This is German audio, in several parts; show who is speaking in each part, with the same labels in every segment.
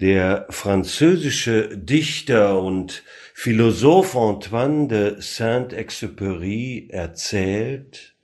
Speaker 1: Der französische Dichter und Philosoph Antoine de Saint-Exupéry erzählt: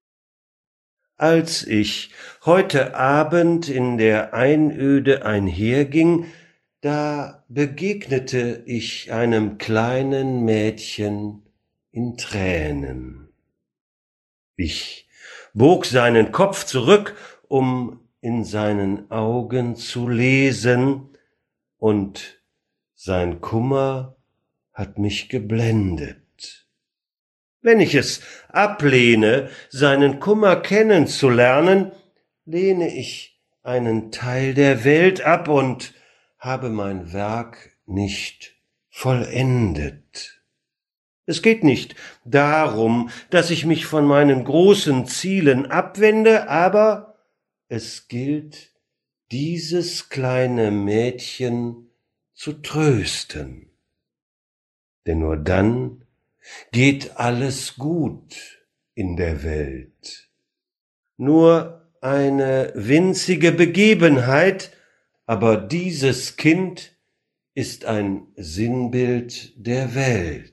Speaker 1: Als ich heute Abend in der Einöde einherging, da begegnete ich einem kleinen Mädchen in Tränen. Ich bog seinen Kopf zurück, um in seinen Augen zu lesen, und sein Kummer hat mich geblendet. Wenn ich es ablehne, seinen Kummer kennenzulernen, lehne ich einen Teil der Welt ab und habe mein Werk nicht vollendet. Es geht nicht darum, dass ich mich von meinen großen Zielen abwende, aber es gilt, dieses kleine Mädchen zu trösten. Denn nur dann geht alles gut in der Welt. Nur eine winzige Begebenheit, aber dieses Kind ist ein Sinnbild der Welt.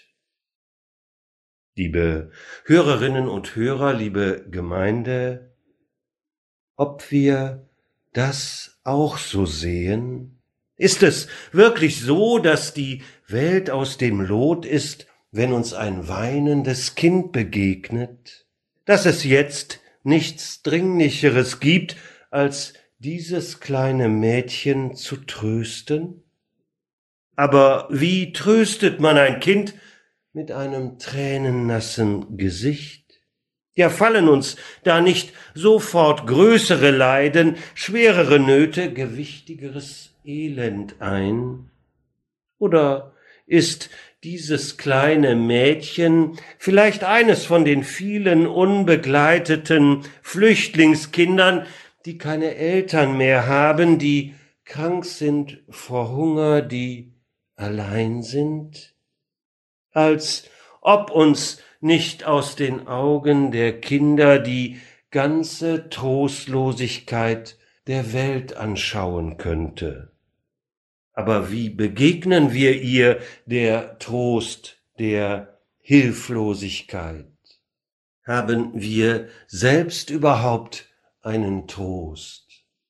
Speaker 1: Liebe Hörerinnen und Hörer, liebe Gemeinde, ob wir das auch so sehen? Ist es wirklich so, dass die Welt aus dem Lot ist, wenn uns ein weinendes Kind begegnet? Dass es jetzt nichts Dringlicheres gibt, als dieses kleine Mädchen zu trösten? Aber wie tröstet man ein Kind mit einem tränennassen Gesicht? Ja, fallen uns da nicht sofort größere Leiden, schwerere Nöte, gewichtigeres Elend ein? Oder ist dieses kleine Mädchen vielleicht eines von den vielen unbegleiteten Flüchtlingskindern, die keine Eltern mehr haben, die krank sind vor Hunger, die allein sind? Als ob uns nicht aus den Augen der Kinder die ganze Trostlosigkeit der Welt anschauen könnte. Aber wie begegnen wir ihr, der Trost, der Hilflosigkeit? Haben wir selbst überhaupt einen Trost?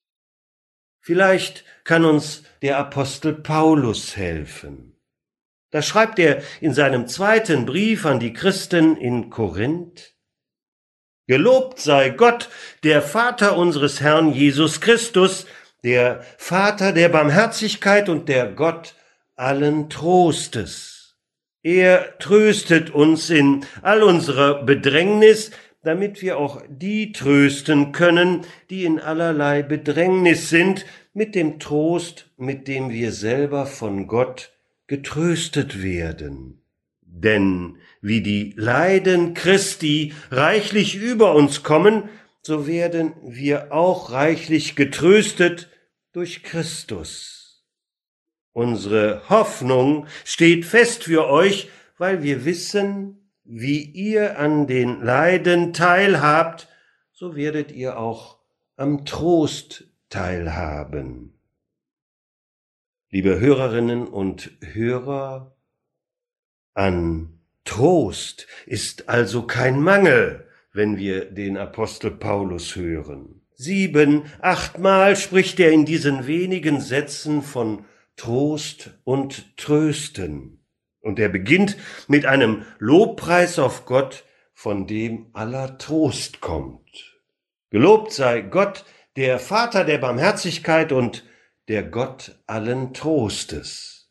Speaker 1: Vielleicht kann uns der Apostel Paulus helfen. Da schreibt er in seinem 2. Brief an die Christen in Korinth: Gelobt sei Gott, der Vater unseres Herrn Jesus Christus, der Vater der Barmherzigkeit und der Gott allen Trostes. Er tröstet uns in all unserer Bedrängnis, damit wir auch die trösten können, die in allerlei Bedrängnis sind, mit dem Trost, mit dem wir selber von Gott getröstet werden. Denn wie die Leiden Christi reichlich über uns kommen, so werden wir auch reichlich getröstet durch Christus. Unsere Hoffnung steht fest für euch, weil wir wissen, wie ihr an den Leiden teilhabt, so werdet ihr auch am Trost teilhaben. Liebe Hörerinnen und Hörer, an Trost ist also kein Mangel, wenn wir den Apostel Paulus hören. 7, 8 Mal spricht er in diesen wenigen Sätzen von Trost und Trösten. Und er beginnt mit einem Lobpreis auf Gott, von dem aller Trost kommt. Gelobt sei Gott, der Vater der Barmherzigkeit und der Gott allen Trostes.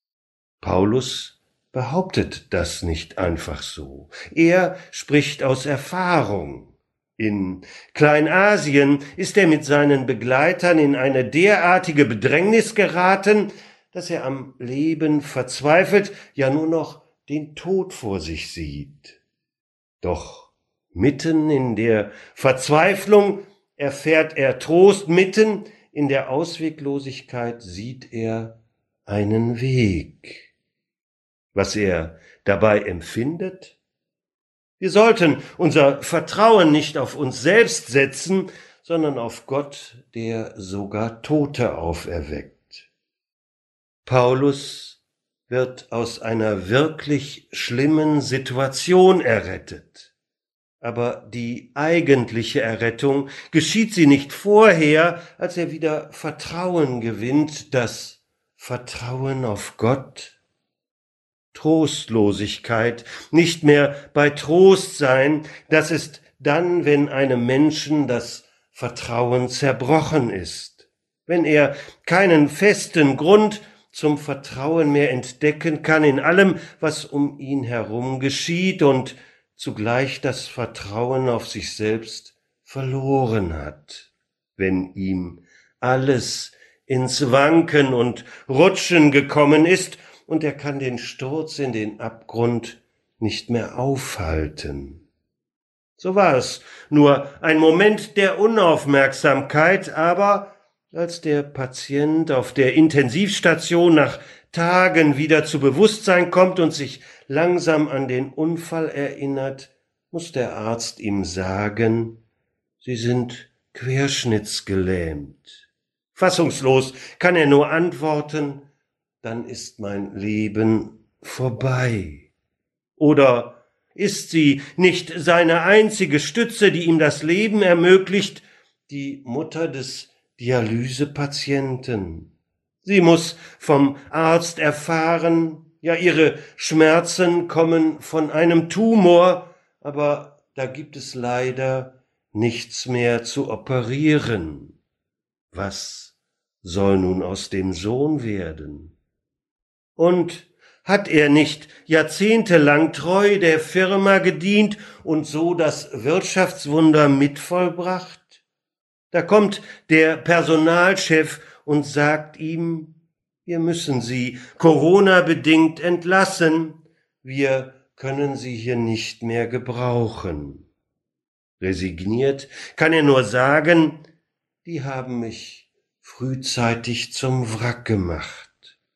Speaker 1: Paulus behauptet das nicht einfach so. Er spricht aus Erfahrung. In Kleinasien ist er mit seinen Begleitern in eine derartige Bedrängnis geraten, dass er am Leben verzweifelt, ja nur noch den Tod vor sich sieht. Doch mitten in der Verzweiflung erfährt er Trost, mitten in der Ausweglosigkeit sieht er einen Weg. Was er dabei empfindet? Wir sollten unser Vertrauen nicht auf uns selbst setzen, sondern auf Gott, der sogar Tote auferweckt. Paulus wird aus einer wirklich schlimmen Situation errettet. Aber die eigentliche Errettung geschieht sie nicht vorher, als er wieder Vertrauen gewinnt, das Vertrauen auf Gott. Trostlosigkeit, nicht mehr bei Trost sein, das ist dann, wenn einem Menschen das Vertrauen zerbrochen ist, wenn er keinen festen Grund zum Vertrauen mehr entdecken kann in allem, was um ihn herum geschieht und zugleich das Vertrauen auf sich selbst verloren hat, wenn ihm alles ins Wanken und Rutschen gekommen ist und er kann den Sturz in den Abgrund nicht mehr aufhalten. So war es nur ein Moment der Unaufmerksamkeit, aber als der Patient auf der Intensivstation nach Tagen wieder zu Bewusstsein kommt und sich langsam an den Unfall erinnert, muss der Arzt ihm sagen, Sie sind querschnittsgelähmt. Fassungslos kann er nur antworten, dann ist mein Leben vorbei. Oder ist sie nicht seine einzige Stütze, die ihm das Leben ermöglicht, die Mutter des Dialysepatienten? Sie muss vom Arzt erfahren, ja, ihre Schmerzen kommen von einem Tumor, aber da gibt es leider nichts mehr zu operieren. Was soll nun aus dem Sohn werden? Und hat er nicht jahrzehntelang treu der Firma gedient und so das Wirtschaftswunder mitvollbracht? Da kommt der Personalchef und sagt ihm, wir müssen Sie Corona-bedingt entlassen, wir können Sie hier nicht mehr gebrauchen. Resigniert kann er nur sagen, die haben mich frühzeitig zum Wrack gemacht.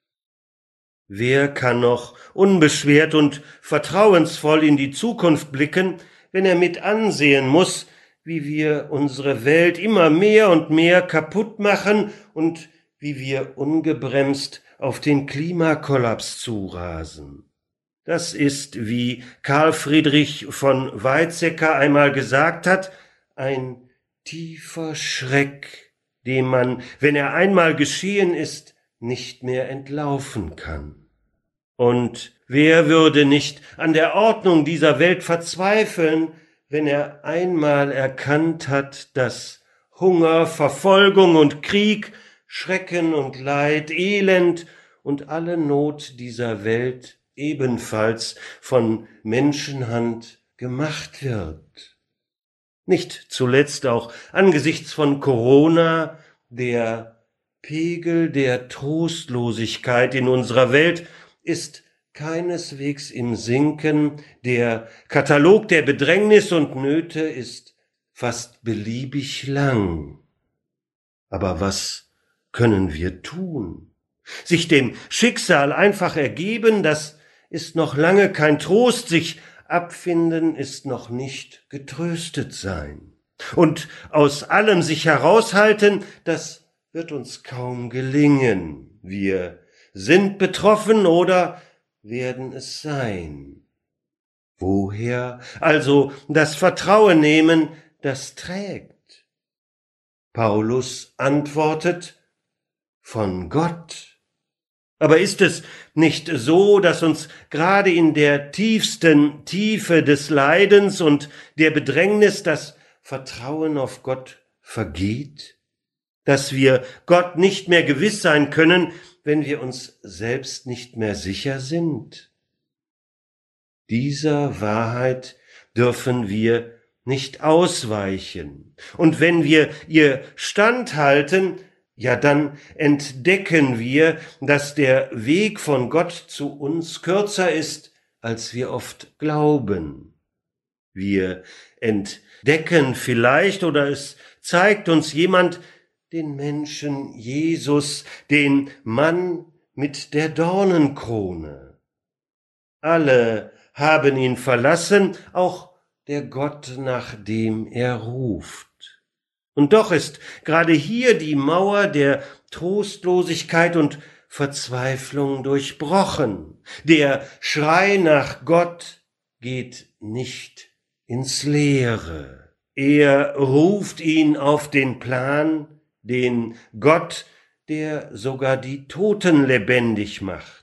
Speaker 1: Wer kann noch unbeschwert und vertrauensvoll in die Zukunft blicken, wenn er mit ansehen muss, wie wir unsere Welt immer mehr und mehr kaputt machen und wie wir ungebremst auf den Klimakollaps zurasen? Das ist, wie Karl Friedrich von Weizsäcker einmal gesagt hat, ein tiefer Schreck, dem man, wenn er einmal geschehen ist, nicht mehr entlaufen kann. Und wer würde nicht an der Ordnung dieser Welt verzweifeln, wenn er einmal erkannt hat, dass Hunger, Verfolgung und Krieg, Schrecken und Leid, Elend und alle Not dieser Welt ebenfalls von Menschenhand gemacht wird. Nicht zuletzt auch angesichts von Corona, der Pegel der Trostlosigkeit in unserer Welt ist keineswegs im Sinken, der Katalog der Bedrängnis und Nöte ist fast beliebig lang. Aber was können wir tun? Sich dem Schicksal einfach ergeben, das ist noch lange kein Trost, sich abfinden ist noch nicht getröstet sein. Und aus allem sich heraushalten, das wird uns kaum gelingen. Wir sind betroffen oder werden es sein. Woher also das Vertrauen nehmen, das trägt? Paulus antwortet, von Gott. Aber ist es nicht so, dass uns gerade in der tiefsten Tiefe des Leidens und der Bedrängnis das Vertrauen auf Gott vergeht? Dass wir Gott nicht mehr gewiss sein können, wenn wir uns selbst nicht mehr sicher sind? Dieser Wahrheit dürfen wir nicht ausweichen. Und wenn wir ihr standhalten, ja, dann entdecken wir, dass der Weg von Gott zu uns kürzer ist, als wir oft glauben. Wir entdecken vielleicht, oder es zeigt uns jemand, den Menschen Jesus, den Mann mit der Dornenkrone. Alle haben ihn verlassen, auch der Gott, nach dem er ruft. Und doch ist gerade hier die Mauer der Trostlosigkeit und Verzweiflung durchbrochen. Der Schrei nach Gott geht nicht ins Leere. Er ruft ihn auf den Plan, den Gott, der sogar die Toten lebendig macht.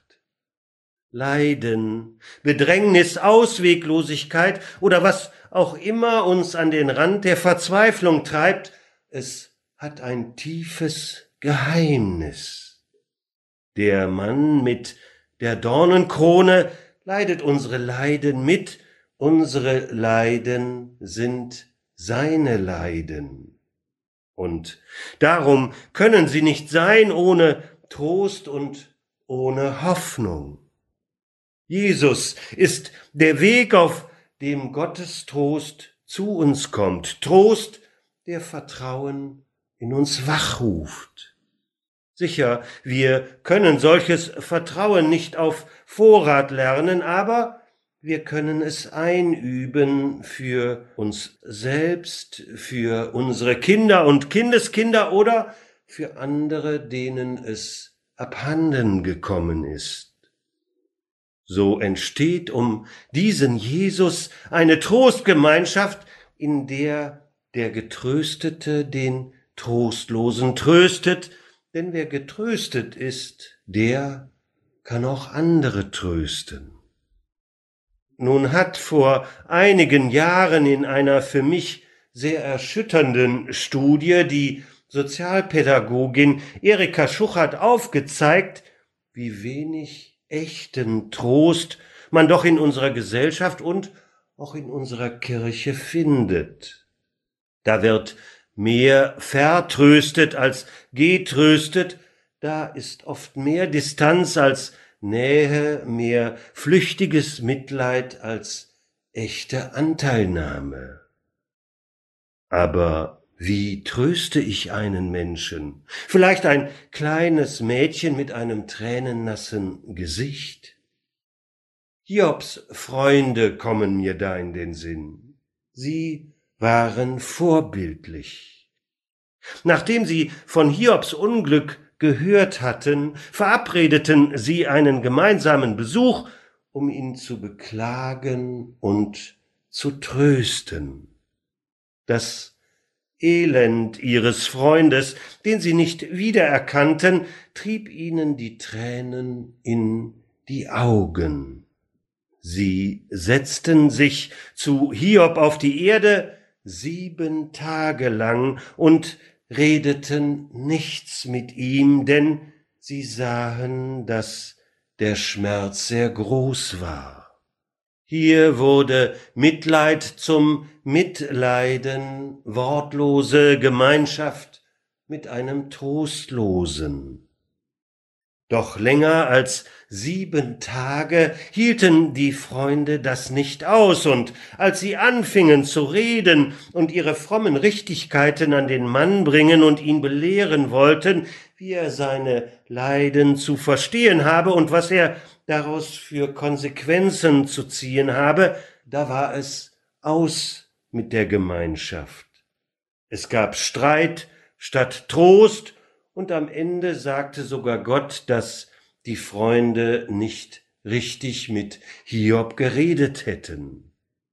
Speaker 1: Leiden, Bedrängnis, Ausweglosigkeit oder was auch immer uns an den Rand der Verzweiflung treibt, es hat ein tiefes Geheimnis. Der Mann mit der Dornenkrone leidet unsere Leiden mit, unsere Leiden sind seine Leiden. Und darum können sie nicht sein ohne Trost und ohne Hoffnung. Jesus ist der Weg, auf dem Gottes Trost zu uns kommt. Trost, der Vertrauen in uns wachruft. Sicher, wir können solches Vertrauen nicht auf Vorrat lernen, aber wir können es einüben für uns selbst, für unsere Kinder und Kindeskinder oder für andere, denen es abhanden gekommen ist. So entsteht um diesen Jesus eine Trostgemeinschaft, in der der Getröstete den Trostlosen tröstet, denn wer getröstet ist, der kann auch andere trösten. Nun hat vor einigen Jahren in einer für mich sehr erschütternden Studie die Sozialpädagogin Erika Schuchert aufgezeigt, wie wenig echten Trost man doch in unserer Gesellschaft und auch in unserer Kirche findet. Da wird mehr vertröstet als getröstet, da ist oft mehr Distanz als Nähe, mehr flüchtiges Mitleid als echte Anteilnahme. Aber wie tröste ich einen Menschen? Vielleicht ein kleines Mädchen mit einem tränennassen Gesicht? Hiobs Freunde kommen mir da in den Sinn. Sie waren vorbildlich. Nachdem sie von Hiobs Unglück gehört hatten, verabredeten sie einen gemeinsamen Besuch, um ihn zu beklagen und zu trösten. Das Elend ihres Freundes, den sie nicht wiedererkannten, trieb ihnen die Tränen in die Augen. Sie setzten sich zu Hiob auf die Erde 7 Tage lang und redeten nichts mit ihm, denn sie sahen, dass der Schmerz sehr groß war. Hier wurde Mitleid zum Mitleiden, wortlose Gemeinschaft mit einem Trostlosen. Doch länger als 7 Tage hielten die Freunde das nicht aus, und als sie anfingen zu reden und ihre frommen Richtigkeiten an den Mann bringen und ihn belehren wollten, wie er seine Leiden zu verstehen habe und was er daraus für Konsequenzen zu ziehen habe, da war es aus mit der Gemeinschaft. Es gab Streit statt Trost, und am Ende sagte sogar Gott, dass die Freunde nicht richtig mit Hiob geredet hätten.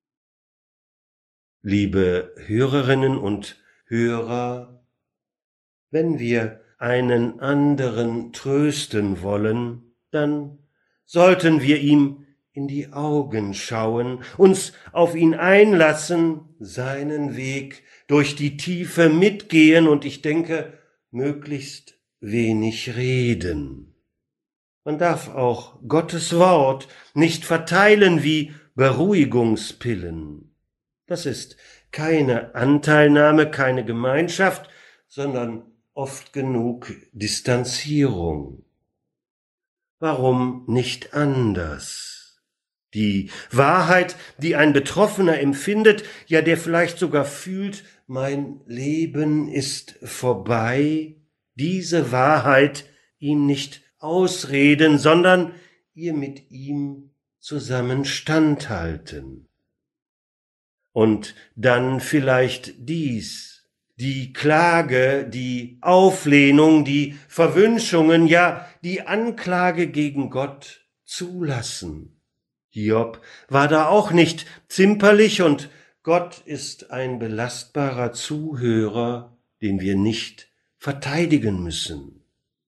Speaker 1: Liebe Hörerinnen und Hörer, wenn wir einen anderen trösten wollen, dann sollten wir ihm in die Augen schauen, uns auf ihn einlassen, seinen Weg durch die Tiefe mitgehen und ich denke, möglichst wenig reden. Man darf auch Gottes Wort nicht verteilen wie Beruhigungspillen. Das ist keine Anteilnahme, keine Gemeinschaft, sondern oft genug Distanzierung. Warum nicht anders? Die Wahrheit, die ein Betroffener empfindet, ja, der vielleicht sogar fühlt, mein Leben ist vorbei, diese Wahrheit ihm nicht ausreden, sondern ihr mit ihm zusammen standhalten. Und dann vielleicht die Klage, die Auflehnung, die Verwünschungen, ja die Anklage gegen Gott zulassen. Hiob war da auch nicht zimperlich und Gott ist ein belastbarer Zuhörer, den wir nicht verteidigen müssen.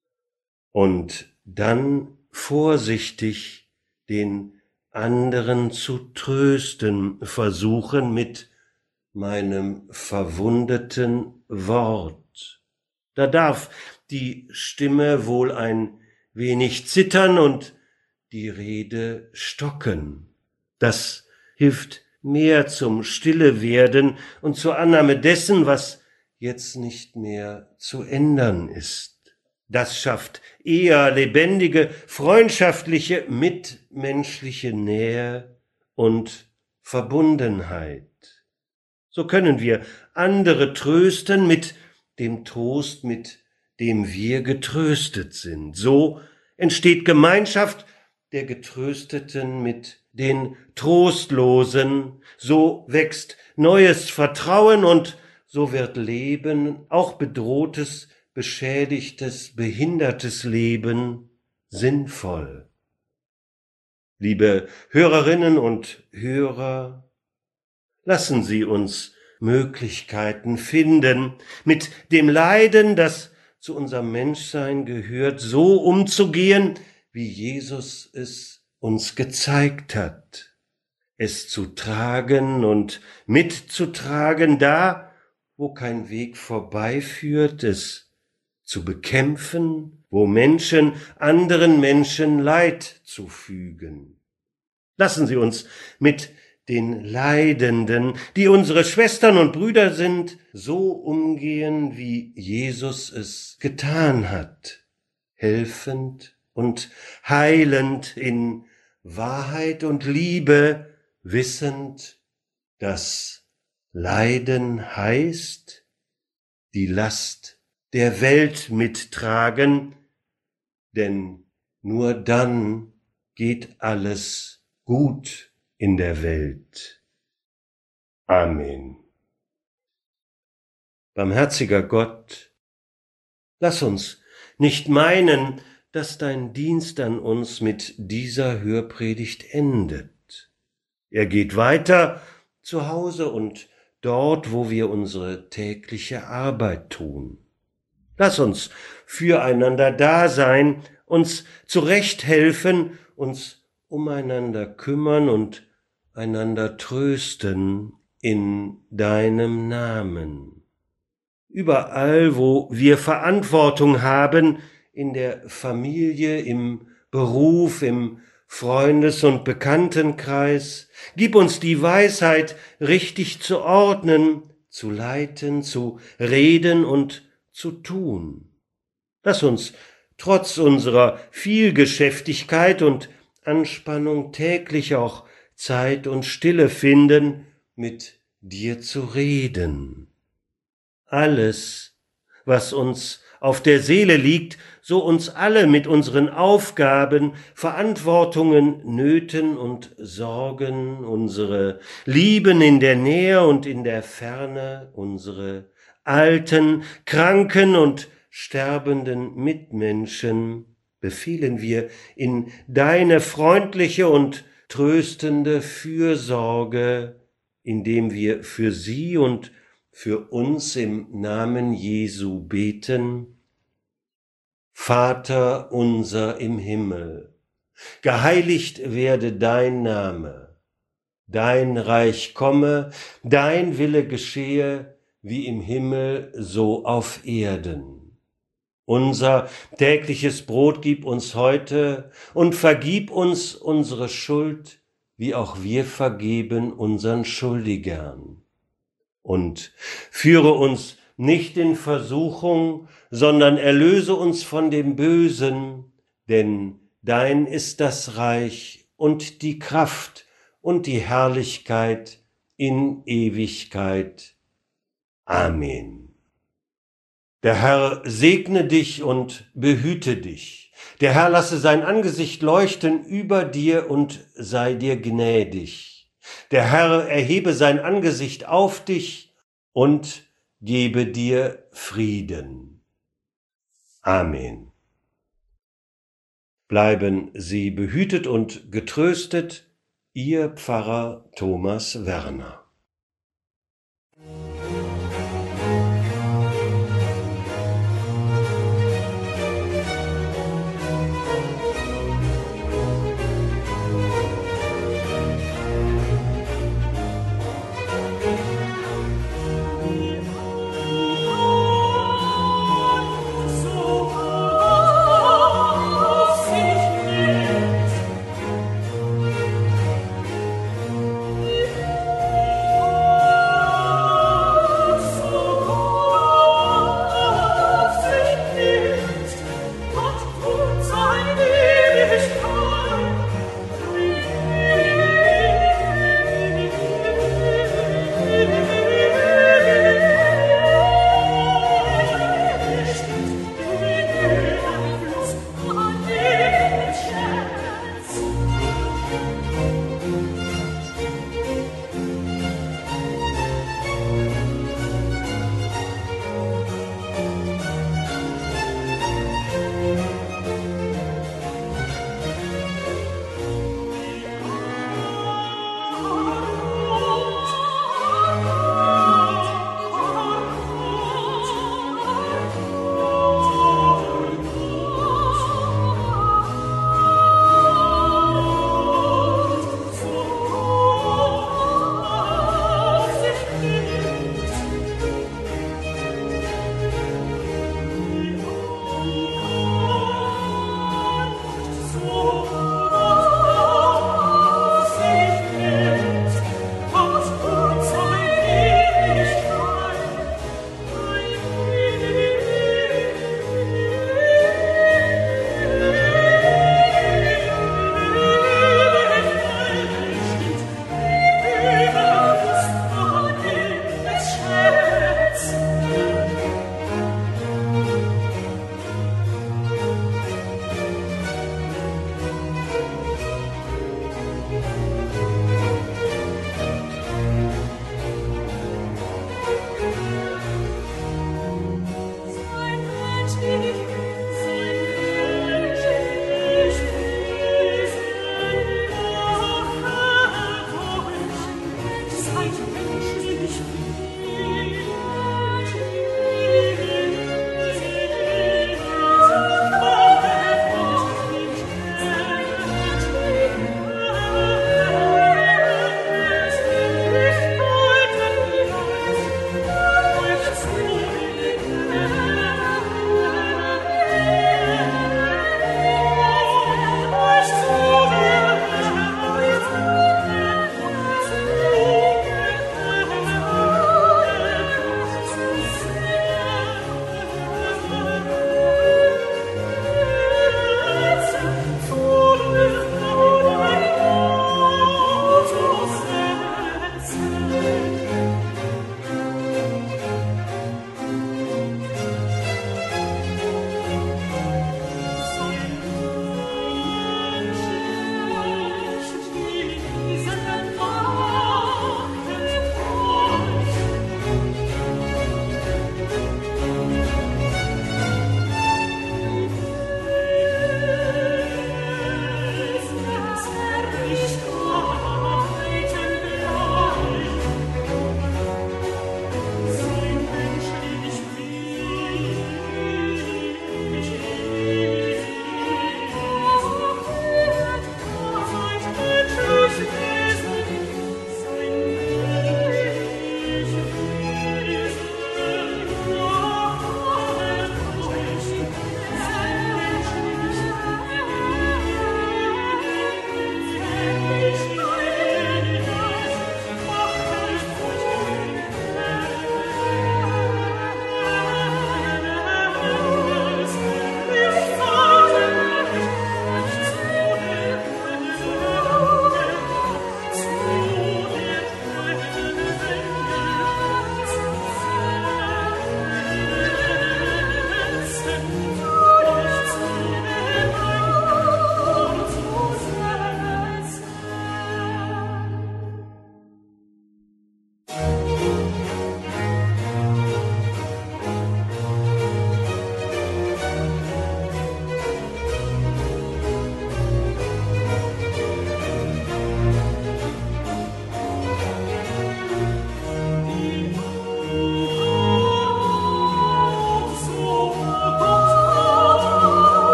Speaker 1: Und dann vorsichtig den anderen zu trösten versuchen mit meinem verwundeten Wort. Da darf die Stimme wohl ein wenig zittern und die Rede stocken. Das hilft mehr zum Stillewerden und zur Annahme dessen, was jetzt nicht mehr zu ändern ist. Das schafft eher lebendige, freundschaftliche, mitmenschliche Nähe und Verbundenheit. So können wir andere trösten mit dem Trost, mit dem wir getröstet sind. So entsteht Gemeinschaft der Getrösteten mit den Trostlosen. So wächst neues Vertrauen und so wird Leben, auch bedrohtes, beschädigtes, behindertes Leben, sinnvoll. Liebe Hörerinnen und Hörer, lassen Sie uns Möglichkeiten finden, mit dem Leiden, das zu unserem Menschsein gehört, so umzugehen, wie Jesus es uns gezeigt hat. Es zu tragen und mitzutragen, da, wo kein Weg vorbeiführt, es zu bekämpfen, wo Menschen anderen Menschen Leid zufügen. Lassen Sie uns mit den Leidenden, die unsere Schwestern und Brüder sind, so umgehen, wie Jesus es getan hat, helfend und heilend in Wahrheit und Liebe, wissend, dass Leiden heißt, die Last der Welt mittragen, denn nur dann geht alles gut in der Welt. Amen. Barmherziger Gott, lass uns nicht meinen, dass dein Dienst an uns mit dieser Hörpredigt endet. Er geht weiter zu Hause und dort, wo wir unsere tägliche Arbeit tun. Lass uns füreinander da sein, uns zurechthelfen, uns umeinander kümmern und einander trösten in deinem Namen. Überall, wo wir Verantwortung haben, in der Familie, im Beruf, im Freundes- und Bekanntenkreis, gib uns die Weisheit, richtig zu ordnen, zu leiten, zu reden und zu tun. Lass uns trotz unserer Vielgeschäftigkeit und Anspannung täglich auch Zeit und Stille finden, mit dir zu reden. Alles, was uns auf der Seele liegt, so uns alle mit unseren Aufgaben, Verantwortungen, Nöten und Sorgen, unsere Lieben in der Nähe und in der Ferne, unsere alten, kranken und sterbenden Mitmenschen, befehlen wir in deine freundliche und tröstende Fürsorge, indem wir für sie und für uns im Namen Jesu beten. Vater unser im Himmel, geheiligt werde dein Name, dein Reich komme, dein Wille geschehe, wie im Himmel, so auf Erden. Unser tägliches Brot gib uns heute und vergib uns unsere Schuld, wie auch wir vergeben unseren Schuldigern. Und führe uns nicht in Versuchung, sondern erlöse uns von dem Bösen, denn dein ist das Reich und die Kraft und die Herrlichkeit in Ewigkeit. Amen. Der Herr segne dich und behüte dich. Der Herr lasse sein Angesicht leuchten über dir und sei dir gnädig. Der Herr erhebe sein Angesicht auf dich und gebe dir Frieden. Amen. Bleiben Sie behütet und getröstet, Ihr Pfarrer Thomas Werner.